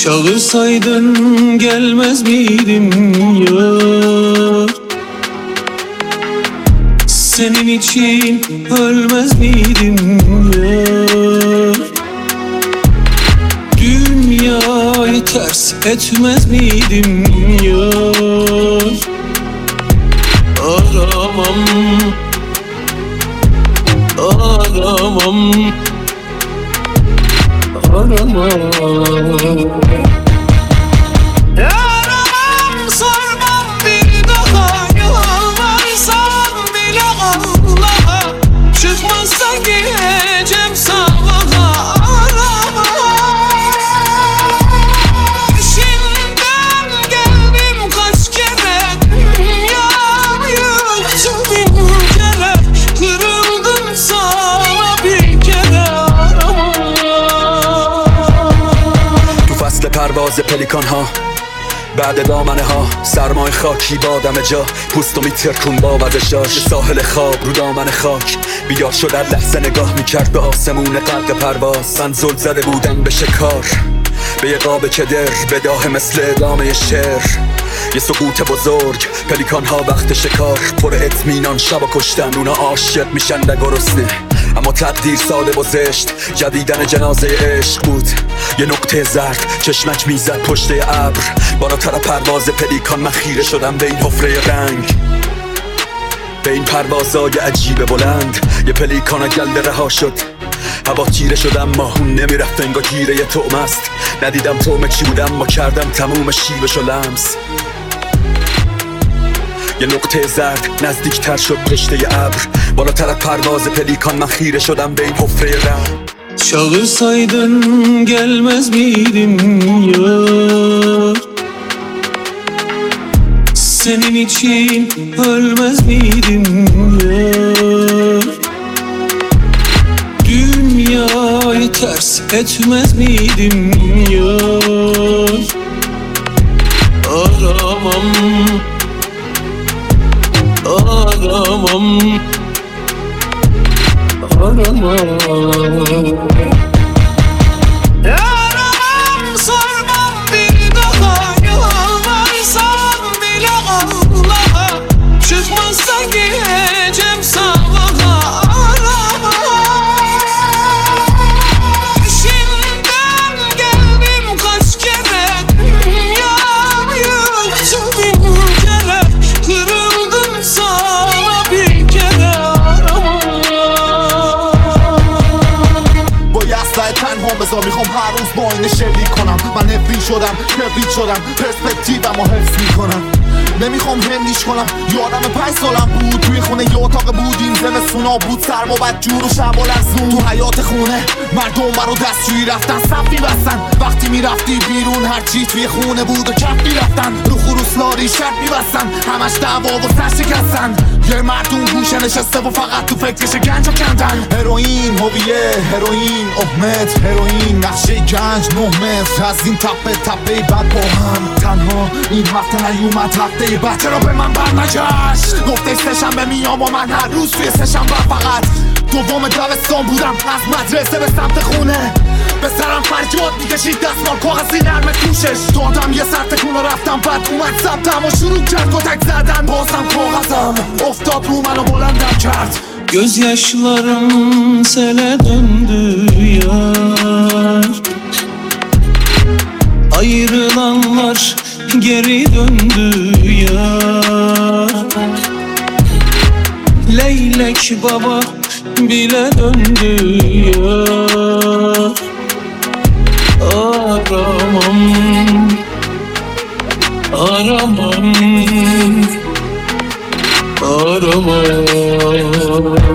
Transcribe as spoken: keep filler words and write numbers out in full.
Çağırsaydın gelmez miydim yar? Senin için ölmez miydim yar? Dünyayı ters etmez miydim yar? Aramam, aramam, aramam. Yaramam, sormam bir daha, yalvarsam bile Allah'a. Çıkmazsa gideceğim sabaha. Aramam. Peşinden geldim kaç kere, dünyayı yıktım bin kere. Kırıldım sana bir kere. پرواز پلیکان ها بعد دامنه ها سرمای خاکی با دم جا پوستو میترکون با وزشاش ساحل خواب رو دامن خاک بیدار شد در لحظه نگاه میکرد به آسمون غرق پرواز من زل زده بودم به شکار به یه قاب کدر بداه مثل ادامه شعر یه سقوط بزرگ پلیکان ها وقت شکار پر اطمینان شب و کشتن اونا عاشق میشن و گرسنه اما تقدیر ساده و زشت جدیدن جنازه عشق بود یه نقطه زرد چشمک میزد پشت ابر بالاتر پرواز پلیکان من خیره شدم به این حفره رنگ به این پروازای عجیب بلند یه پلیکان گلده رها شد هوا تیره شدم ماهون نمیرفت انگار گیره یه طعم است ندیدم طعم چی بودم ما کردم تموم شیبش و لمس یه نقطه زرد نزدیکتر شد رشته ابر بالاتر پرواز پلیکان من خیره شدم به این حفره رنگ Çağırsaydın gelmez miydim yar? Senin için ölmez miydim yar? Dünyayı ters etmez miydim yar? Aramam, aramam, aramam. Yaramam, sormam bir daha, yalvarsam bile Allah'a. Çıkmazsa gideceğim sabaha. Aramam. Peşinden geldim kaç kere, dünyayı yıktım bin kere. Kırıldım sana bir kere. تنها بذار میخوام هر روز با اینه شلیک کنم من نفری شدم کبریت شدم پرسپکتیوم و حفظ میکنم نمیخوام هندیش کنم یادم پنج سالم بود توی خونه یه اتاق بودیم زمستونا بود سرما بد جور و شب و لرزون تو حیات خونه مردم برا دستشویی رفتن صف میبستن وقتی میرفتی بیرون هرچی توی خونه بود و کف میرفتن رو خروسلاری شب میبستن همش دعوا و سر شکستن یه مردم گوشه نشسته و فقط تو فکرش گنجا کندن هروئین هویه هروئین احمد هروئین نقشه گنج نه متر از این تپه تپه بعد با هم تنها این هفته نیومد هفته بعد چرا به من برنگشت گفته سه‌شنبه میام و من هر روز توی سه‌شنبه فقط دوم دبستان بودم از مدرسه به سمت خونه به سرم فریاد میکشید دستمال کاغذی نرم توشش دادم یه سر تکون و رفتم بعد اومد ثبتم و شروع کرد کتک زدن بازم کاغذم افتاد رو منو بلندم کرد Gözyaşlarım sele döndü yar. Ayrılanlar geri döndü yar. Leylek baba bile döndü yar. Aramam, aramam, aramam.